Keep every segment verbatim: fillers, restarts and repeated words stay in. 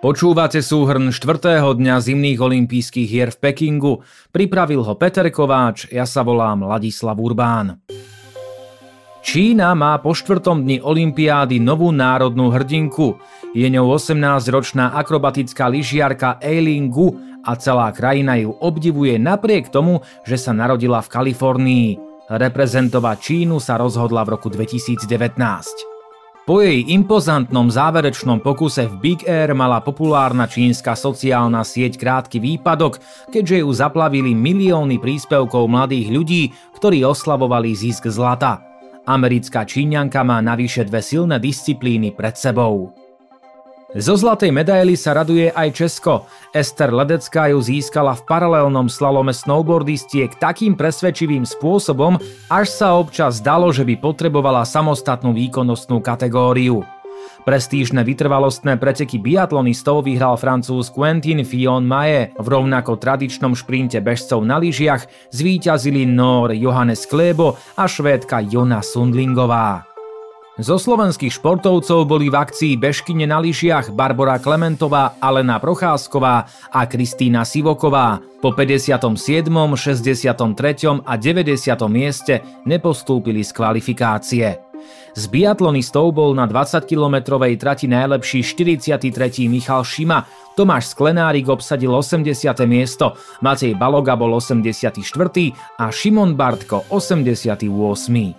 Počúvate súhrn štvrtého dňa zimných olympijských hier v Pekingu. Pripravil ho Peter Kováč, ja sa volám Ladislav Urbán. Čína má po štvrtom dni olympiády novú národnú hrdinku. Je ňou osemnásťročná akrobatická lyžiarka Eileen Gu a celá krajina ju obdivuje napriek tomu, že sa narodila v Kalifornii. Reprezentovať Čínu sa rozhodla v roku dvetisícdevätnásť. Po jej impozantnom záverečnom pokuse v Big Air mala populárna čínska sociálna sieť krátky výpadok, keďže ju zaplavili milióny príspevkov mladých ľudí, ktorí oslavovali zisk zlata. Americká Číňanka má navyše dve silné disciplíny pred sebou. Zo zlatej medaily sa raduje aj Česko. Ester Ledecká ju získala v paralelnom slalome snowboardistiek takým presvedčivým spôsobom, až sa občas zdalo, že by potrebovala samostatnú výkonnostnú kategóriu. Prestížne vytrvalostné preteky biatlonistov vyhral Francúz Quentin Fillon-Maillet. V rovnako tradičnom šprinte bežcov na lyžiach zvíťazili Nór Johannes Klébo a Švédka Jonna Sundlingová. Zo slovenských športovcov boli v akcii bežkyne na lyžiach Barbora Klementová, Alena Procházková a Kristína Sivoková. Po päťdesiatom siedmom, šesťdesiatom treťom a deväťdesiatom mieste nepostúpili z kvalifikácie. Z biatlonistov bol na dvadsaťkilometrovej trati najlepší štyridsiaty tretí Michal Šima, Tomáš Sklenárik obsadil osemdesiate miesto, Matej Baloga bol osemdesiaty štvrtý a Šimon Bartko osemdesiaty ôsmy.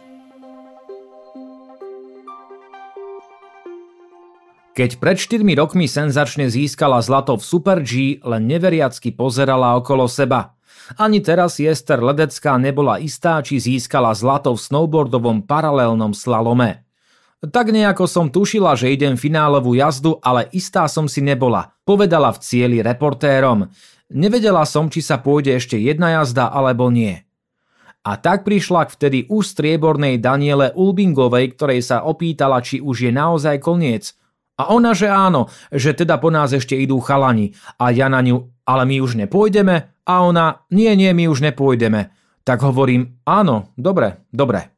Keď pred štyrmi rokmi senzačne získala zlato v Super G, len neveriacky pozerala okolo seba. Ani teraz si Ester Ledecká nebola istá, či získala zlato v snowboardovom paralelnom slalome. Tak nejako som tušila, že idem finálovú jazdu, ale istá som si nebola, povedala v cieli reportérom. Nevedela som, či sa pôjde ešte jedna jazda, alebo nie. A tak prišla k vtedy už striebornej Daniele Ulbingovej, ktorej sa opýtala, či už je naozaj koniec. A ona, že áno, že teda po nás ešte idú chalani. A ja na ňu, ale my už nepôjdeme? A ona, nie, nie, my už nepôjdeme. Tak hovorím, áno, dobre, dobre.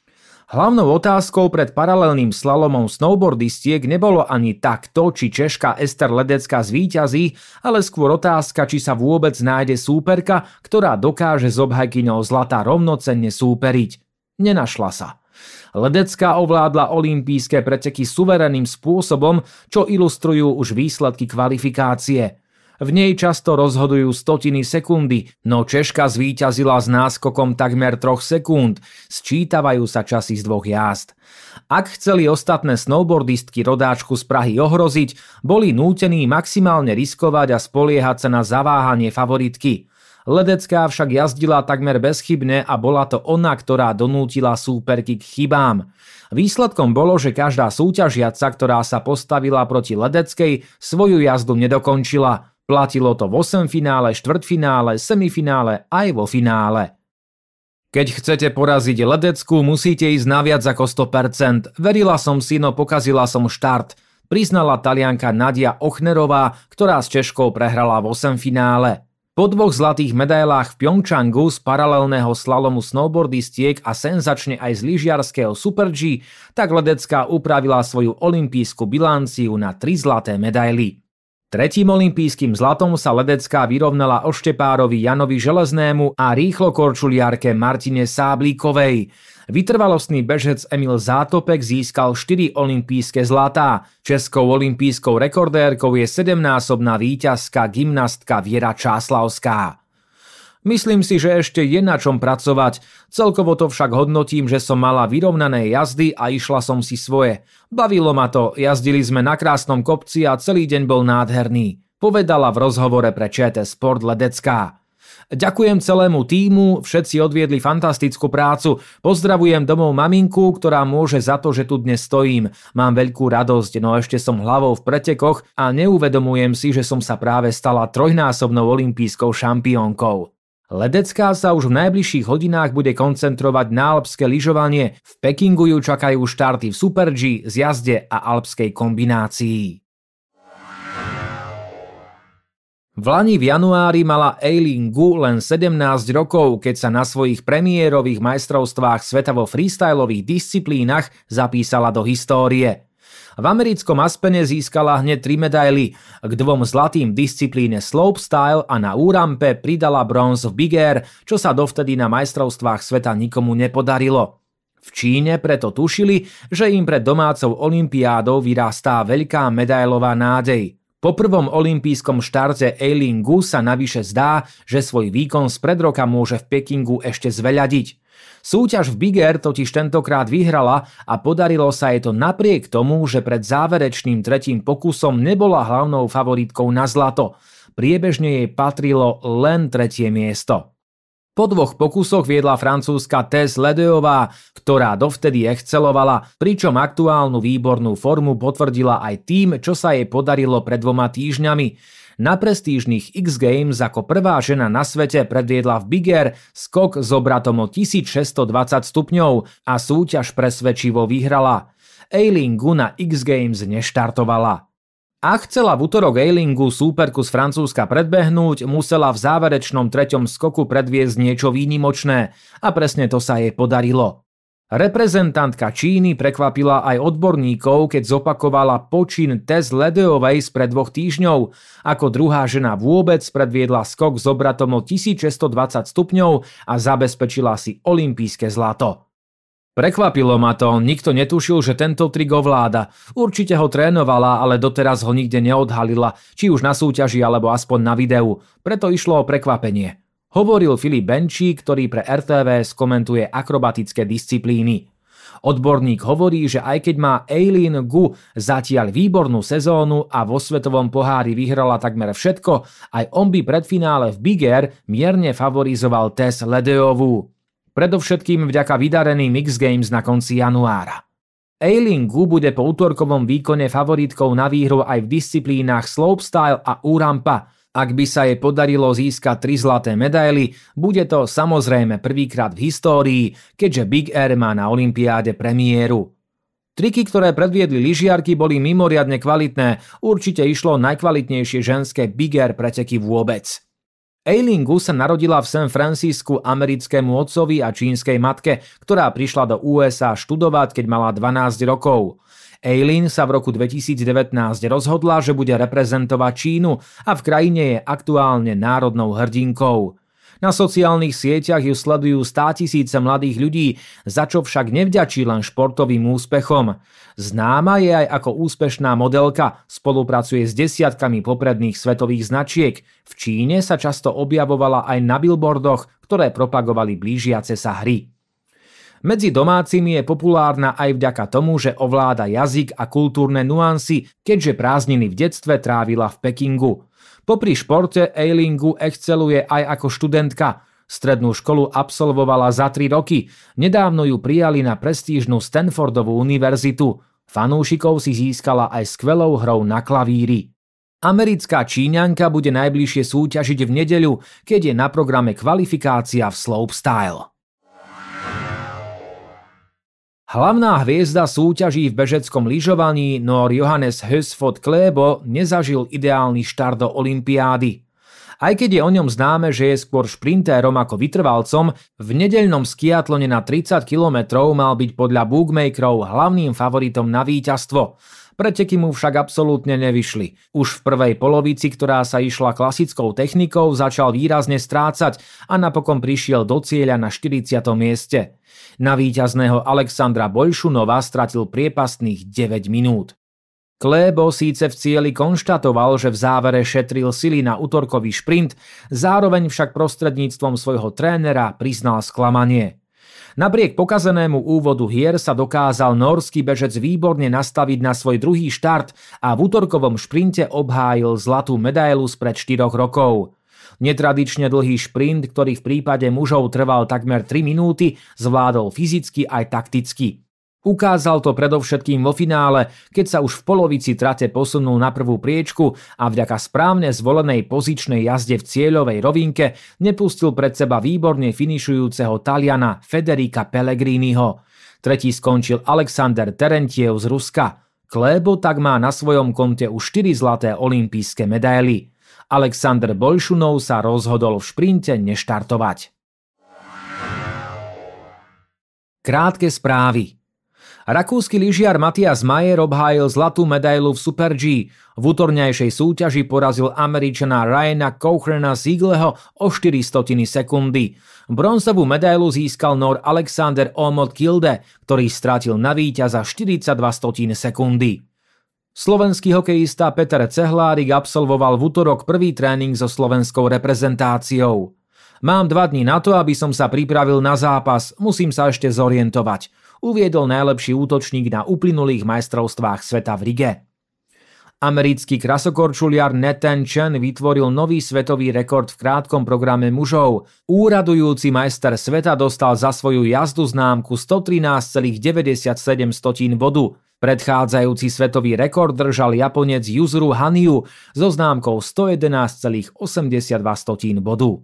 Hlavnou otázkou pred paralelným slalomom snowboardistiek nebolo ani tak to, či Češka Ester Ledecká zvíťazí, ale skôr otázka, či sa vôbec nájde súperka, ktorá dokáže s obhajkyňou zlata rovnocenne súperiť. Nenašla sa. Ledecká ovládla olympijské preteky suverénnym spôsobom, čo ilustrujú už výsledky kvalifikácie. V nej často rozhodujú stotiny sekundy, no Češka zvíťazila s náskokom takmer troch sekúnd, sčítavajú sa časy z dvoch jazd. Ak chceli ostatné snowboardistky rodáčku z Prahy ohroziť, boli nútení maximálne riskovať a spoliehať sa na zaváhanie favoritky. Ledecká však jazdila takmer bezchybne a bola to ona, ktorá donútila súperky k chybám. Výsledkom bolo, že každá súťažiaca, ktorá sa postavila proti Ledeckej, svoju jazdu nedokončila. Platilo to v osemfinále, štvrťfinále, semifinále aj vo finále. Keď chcete poraziť Ledeckú, musíte ísť na viac ako sto percent. Verila som si, no pokazila som štart, priznala Talianka Nadia Ochnerová, ktorá s Češkou prehrala v osemfinále. Po dvoch zlatých medailách v Pjongčangu z paralelného slalomu snowboardistiek a senzačne aj z lyžiarskeho Super G, tak Ledecká upravila svoju olympijskú bilanciu na tri zlaté medaily. Tretím olympijským zlatom sa Ledecká vyrovnala oštepárovi Janovi Železnému a rýchlokorčuliarke Martine Sáblíkovej. Vytrvalostný bežec Emil Zátopek získal štyri olympijské zlatá. Českou olympijskou rekordérkou je sedemnásobná víťazka gymnastka Viera Čáslavská. Myslím si, že ešte je na čom pracovať. Celkovo to však hodnotím, že som mala vyrovnané jazdy a išla som si svoje. Bavilo ma to, jazdili sme na krásnom kopci a celý deň bol nádherný, povedala v rozhovore pre Č T Sport Ledecká. Ďakujem celému tímu, všetci odviedli fantastickú prácu. Pozdravujem domov maminku, ktorá môže za to, že tu dnes stojím. Mám veľkú radosť, no ešte som hlavou v pretekoch a neuvedomujem si, že som sa práve stala trojnásobnou olympijskou šampiónkou. Ledecká sa už v najbližších hodinách bude koncentrovať na alpské lyžovanie. V Pekingu ju čakajú štarty v Super G, zjazde a alpskej kombinácii. V lani v januári mala Eileen Gu len sedemnásť rokov, keď sa na svojich premiérových majstrovstvách sveta vo freestylových disciplínach zapísala do histórie. V americkom Aspene získala hneď tri medaily, k dvom zlatým v disciplíne slopestyle a na úrampe pridala bronz v Big Air, čo sa dovtedy na majstrovstvách sveta nikomu nepodarilo. V Číne preto tušili, že im pred domácou olympiádou vyrastá veľká medailová nádej. Po prvom olympijskom štarte Eileen Gu sa navyše zdá, že svoj výkon spred roka môže v Pekingu ešte zveľadiť. Súťaž v Big Air totiž tentokrát vyhrala a podarilo sa jej to napriek tomu, že pred záverečným tretím pokusom nebola hlavnou favoritkou na zlato. Priebežne jej patrilo len tretie miesto. Po dvoch pokusoch viedla francúzska Tess Ledeová, ktorá dovtedy excelovala, pričom aktuálnu výbornú formu potvrdila aj tým, čo sa jej podarilo pred dvoma týždňami. Na prestížnych X Games ako prvá žena na svete predviedla v Big Air skok s obratom o tisícšesťstodvadsať stupňov a súťaž presvedčivo vyhrala. Eileen Gu na X Games neštartovala. Ak chcela v utorok Eileen Gu súperku z Francúzska predbehnúť, musela v záverečnom treťom skoku predviesť niečo výnimočné a presne to sa jej podarilo. Reprezentantka Číny prekvapila aj odborníkov, keď zopakovala počin Tess Ledeovej spred dvoch týždňov. Ako druhá žena vôbec predviedla skok s obratom o tisícšesťstodvadsať stupňov a zabezpečila si olympijské zlato. Prekvapilo ma to, nikto netušil, že tento trik ovláda. Určite ho trénovala, ale doteraz ho nikde neodhalila, či už na súťaži alebo aspoň na videu. Preto išlo o prekvapenie. Hovoril Filip Benčík, ktorý pre er té vé skomentuje akrobatické disciplíny. Odborník hovorí, že aj keď má Eileen Gu zatiaľ výbornú sezónu a vo svetovom pohári vyhrala takmer všetko, aj on by pred finále v Big Air mierne favorizoval Tess Ledeovú. Predovšetkým vďaka vydareným X Games na konci januára. Eileen Gu bude po útorkovom výkone favoritkou na výhru aj v disciplínach slopestyle a úrampa. Ak by sa jej podarilo získať tri zlaté medaily, bude to samozrejme prvýkrát v histórii, keďže Big Air má na olympiáde premiéru. Triky, ktoré predviedli lyžiarky, boli mimoriadne kvalitné, určite išlo najkvalitnejšie ženské Big Air preteky vôbec. Eileen Gu sa narodila v San Francisku americkému otcovi a čínskej matke, ktorá prišla do ú es á študovať, keď mala dvanásť rokov. Eileen sa v roku dvetisícdevätnásť rozhodla, že bude reprezentovať Čínu a v krajine je aktuálne národnou hrdinkou. Na sociálnych sieťach ju sledujú státisíce mladých ľudí, za čo však nevďačí len športovým úspechom. Známa je aj ako úspešná modelka, spolupracuje s desiatkami popredných svetových značiek. V Číne sa často objavovala aj na billboardoch, ktoré propagovali blížiace sa hry. Medzi domácimi je populárna aj vďaka tomu, že ovláda jazyk a kultúrne nuancy, keďže prázdniny v detstve trávila v Pekingu. Popri športe Eileen Gu exceluje aj ako študentka. Strednú školu absolvovala za tri roky. Nedávno ju prijali na prestížnu Stanfordovú univerzitu. Fanúšikov si získala aj skvelou hrou na klavíri. Americká Číňanka bude najbližšie súťažiť v nedeľu, keď je na programe kvalifikácia v slopestyle. Hlavná hviezda súťaží v bežeckom lyžovaní Nor Johannes Høsflot Klæbo nezažil ideálny štart do olympiády. Aj keď je o ňom známe, že je skôr šprintérom ako vytrvalcom, v nedeľnom skiatlone na tridsať kilometrov mal byť podľa bookmakerov hlavným favoritom na víťazstvo. Preteky mu však absolútne nevyšli. Už v prvej polovici, ktorá sa išla klasickou technikou, začal výrazne strácať a napokon prišiel do cieľa na štyridsiatom mieste. Na víťazného Alexandra Bolšunova stratil priepastných deväť minút. Klæbo síce v cieli konštatoval, že v závere šetril sily na utorkový šprint, zároveň však prostredníctvom svojho trénera priznal sklamanie. Napriek pokazenému úvodu hier sa dokázal nórsky bežec výborne nastaviť na svoj druhý štart a v utorkovom šprinte obhájil zlatú medailu spred štyroch rokov. Netradične dlhý šprint, ktorý v prípade mužov trval takmer tri minúty, zvládol fyzicky aj takticky. Ukázal to predovšetkým vo finále, keď sa už v polovici trate posunul na prvú priečku a vďaka správne zvolenej pozičnej jazde v cieľovej rovinke nepustil pred seba výborne finišujúceho Taliana Federica Pellegriniho. Tretí skončil Alexander Terentiev z Ruska. Klæbo tak má na svojom konte už štyri zlaté olympijské medaily. Alexander Bolšunov sa rozhodol v šprinte neštartovať. Krátke správy. Rakúsky lyžiar Matthias Mayer obhájil zlatú medailu v Super G. V útorňajšej súťaži porazil Američana Ryana Cochrana Ziegleho o štyri stotiny sekundy. Bronzovú medailu získal Nór Alexander Omot Kilde, ktorý strátil na víťaza štyridsaťdva stotín sekundy. Slovenský hokejista Peter Cehlárik absolvoval v útorok prvý tréning so slovenskou reprezentáciou. Mám dva dni na to, aby som sa pripravil na zápas, musím sa ešte zorientovať, uviedol najlepší útočník na uplynulých majstrovstvách sveta v Rige. Americký krasokorčuliar Nathan Chen vytvoril nový svetový rekord v krátkom programe mužov. Úradujúci majster sveta dostal za svoju jazdu známku stotrinásť celá deväťdesiatsedem bodu. Predchádzajúci svetový rekord držal Japonec Yuzuru Hanyu so známkou sto jedenásť celá osemdesiatdva bodu.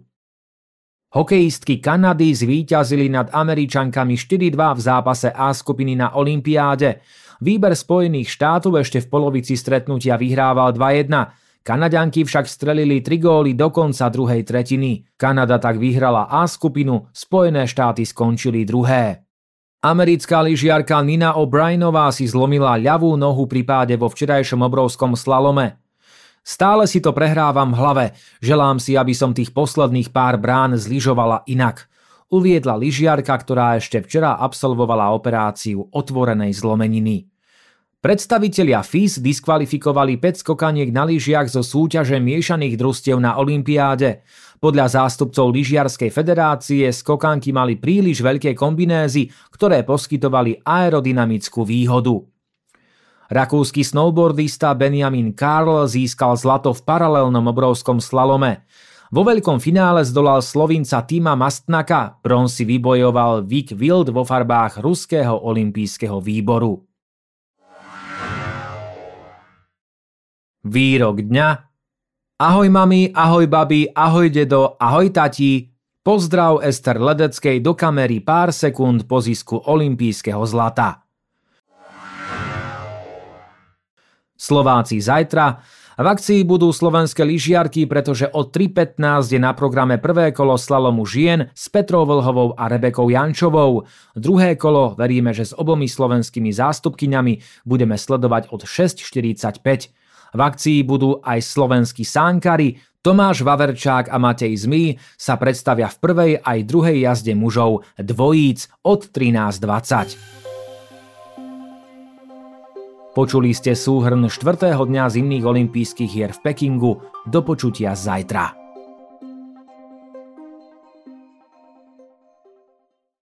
Hokejistky Kanady zvíťazili nad Američankami štyri dva v zápase A skupiny na olympiáde. Výber Spojených štátov ešte v polovici stretnutia vyhrával dva jedna. Kanaďanky však strelili tri góly do konca druhej tretiny. Kanada tak vyhrala A skupinu, Spojené štáty skončili druhé. Americká lyžiarka Nina O'Brienová si zlomila ľavú nohu pri páde vo včerajšom obrovskom slalome. Stále si to prehrávam v hlave, želám si, aby som tých posledných pár brán zlyžovala inak, uviedla lyžiarka, ktorá ešte včera absolvovala operáciu otvorenej zlomeniny. Predstavitelia F I S diskvalifikovali päť skokaniek na lyžiach zo súťaže miešaných družstiev na olympiáde. Podľa zástupcov lyžiarskej federácie skokanky mali príliš veľké kombinézy, ktoré poskytovali aerodynamickú výhodu. Rakúsky snowboardista Benjamin Karl získal zlato v paralelnom obrovskom slalome. Vo veľkom finále zdolal Slovinca Tima Mastnaka, bronz si vybojoval Vic Wild vo farbách ruského olympijského výboru. Výrok dňa. Ahoj mami, ahoj babi, ahoj dedo, ahoj tati. Pozdrav Ester Ledeckej do kamery pár sekúnd po zisku olympijského zlata. Slováci zajtra. V akcii budú slovenské lyžiarky, pretože od tri pätnásť je na programe prvé kolo slalomu žien s Petrou Vlhovou a Rebekou Jančovou. Druhé kolo veríme, že s obomi slovenskými zástupkyňami budeme sledovať od šesť štyridsaťpäť. V akcii budú aj slovenskí sánkári. Tomáš Vaverčák a Matej Zmý sa predstavia v prvej aj druhej jazde mužov dvojíc od trinásť dvadsať. Počuli ste súhrn štvrtého dňa zimných olympijských hier v Pekingu. Do počutia zajtra.